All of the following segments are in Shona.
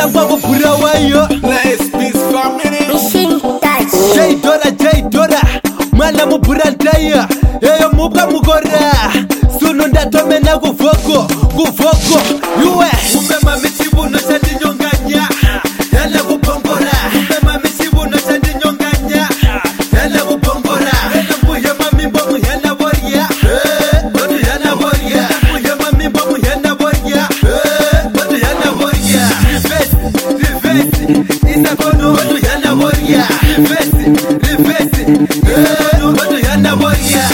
samba kupura wayo Jay Dora Mwana mupura ndaya Eyo muka mukora Sunu ndatomena kuvoko Yuwe Umema michibuno chandi nyonganya Yala kupongora Umema michibuno chandi nyonganya Yala kupongora Mbuye mamimbo muhena boria Bodu yana boria Mbuye mamimbo muhena boria Bodu yana boria Reverse Isa kono Bodu yana boria Reverse Bodu yana boria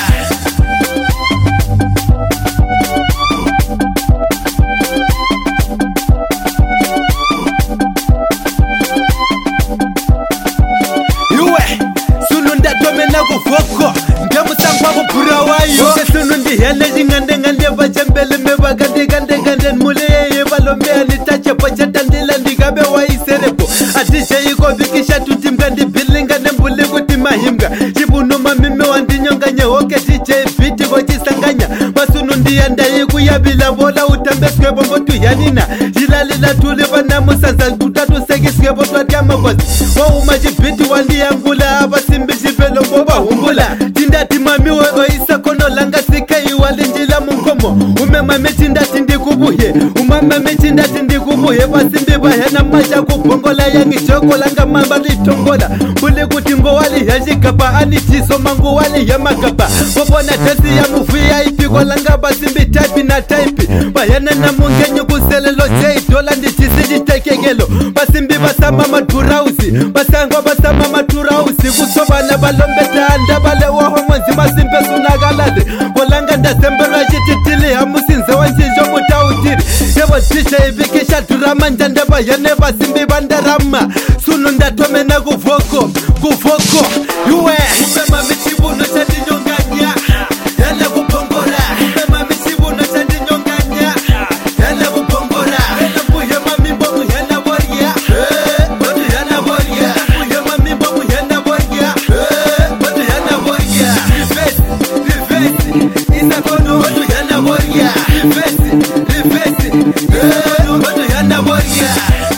Kuvoko ngemusangwa kupura wayo sunu ndihene jingande vachembele mevakande muleye valombeani tachepo chatandila ndikabe waiserepo atisheyiko vikisha tutimga ndibilinga nembuli kuti mahimga chibuno mamime wandinyonganye hoke tichebiti vochisanganya vasunu ndiyandayi kuyavila vola utambeswevombo tuyanina jilalila tuli vanamusaza tutatusekiswevo twatyamakosi wauma chibhiti wandiyangula avasimbi chipelombo vahumbula tindati mamiwe oisa kono langa sikeiwalinjila munkomo umemame tindati ndikuvuhe umamame tindati ndikuvuhe vasimbi vahena macha kubhongola yangijokolanga mamba litongola mbuli kuti ngowaliya chigaba anitiso manguwaliya magaba vovona tesi ya muvuya ipikolanga vasimbi taipi na taipi vahena namungenyi kuselelo cheidola ndichisi chitekekelo vasimbi vasama madhurausi vasangwa vasama madhurausi kusovana valombetanda valewaho mwenzi masimbe sunakalale volanga ndazembera chititili hamusinze wanchijo mutautiri yevo dj ivikisha dhurama njanda vahene vasimbi vandarama sunu ndatomena kuvoko yuwe umema michibuno chandinyonganya yana kupongora umema michibuno chandinyonganya yana kupongora mbuye mamimbo muhena boria bodu yana boria mbuye mamimbo muhena boria bodu yana boria reverse isa kono bodu yana boria reverse bodu yana boria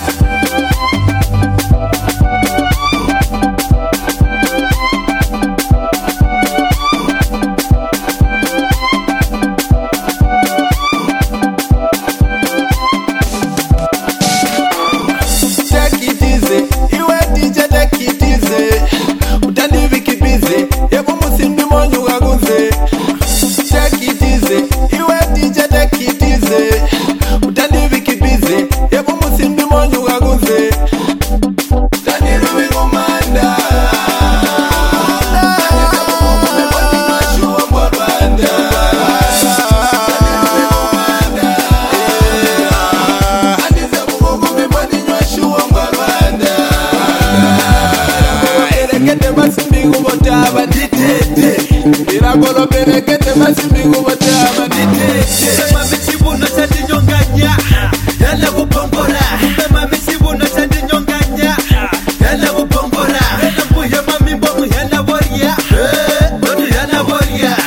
Iragolo berekete masimbi kubotama ditete mami chibuno chandinyonganya yana kupongora mami chibuno chandinyonganya yana kupongora mbuye mamimbo muhena boria bodu yana boria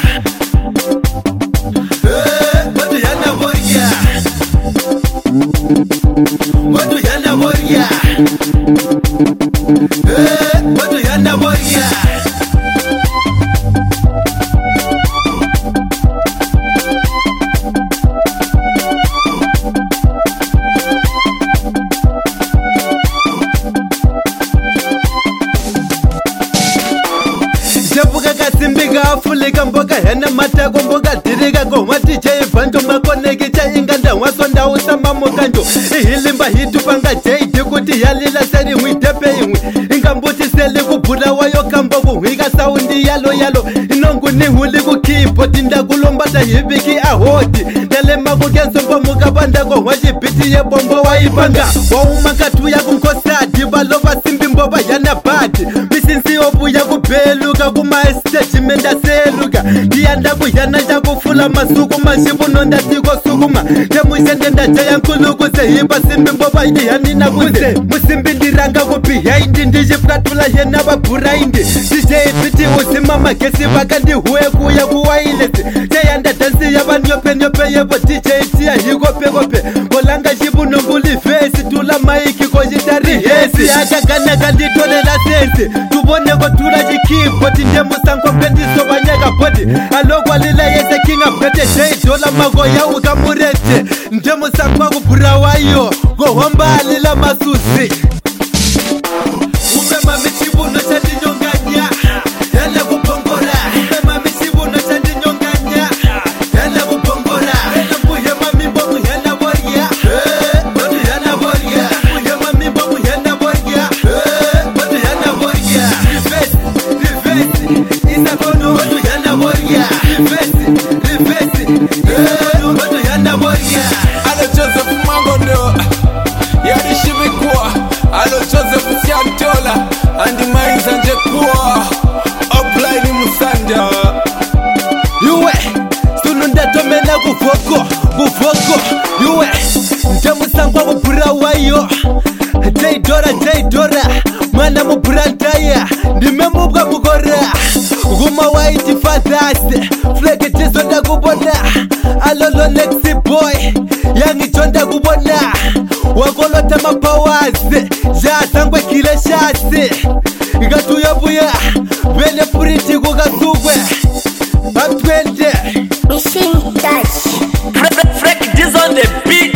bodu yana boria bodu yana boria bodu yana boria Fulika mboga hena matako mboga dirika koma DJ Banjo makoneki cha inganda wasonda usama mokanjo ihilimba hitu panga JD kuti yalila seri mwitepe imwe ingambuti seli kubula wayo kambogo hika saundi yalo inongu ni huli kukipo tinda kulombata hibiki ahoti nelema kukenso mbomu kabanda ko wajibiti ye bombo waipanga waumakatu ya kunkosadi balova simbi mboba yana badi misinsi obuya kubeluka kuma estate menda seluka ndiyanda kuyana jakufula masuku mashibuno ndatiko sukuma temuisende ndajaya nkuluku sehiba simbi mboba ndiyanina kuze musimbi ndiranga kubihaindi ndijipwatula yena vabhuraindi ndijeipiti usima magesi vakandihuwe kuya kuwailesi teyanda dansi yavanyopenyope yevo dj tiya hikopekope kolanga chibuno mbuli fesi tula maiki ko hesi akagana kanditolela sense tubone kotula chikipoti nje musango pendiso banyaka poti alokwalila yese kinga pete $8 magoya ukamurete nje musango akuburawayo kohomba alila masusi umema michibuno chandinyonganya yana kupongora umema michibuno chandinyonganya yana kupongora mbuye mamimbo muhenda boria bodu yana boria mbuye mamimbo muhenda boria bodu yana boria reverse isakono bodu yana boria reverse bodu yana boria Alo Joseph Mangondo Yari Shibikwa Alo Joseph Tiantola Andi Maiza Njekwa Upline Musanda Yuwe Sununda tomena kufoko Yuwe Njamusangwa kupura wayo Jaidora Mwana mupura ntaya Ndimemubwa mukora Guma waiti fathers Fleke tisonda kubona Alolo next boy Yangi chonda kubona Wakolota mapawaz Jasangwe kile shasi Ikatuyabuya Bene puriti kukasugwe I'm 20 Machine touch. Freak this on the beat.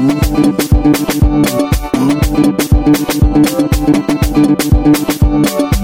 Thank you.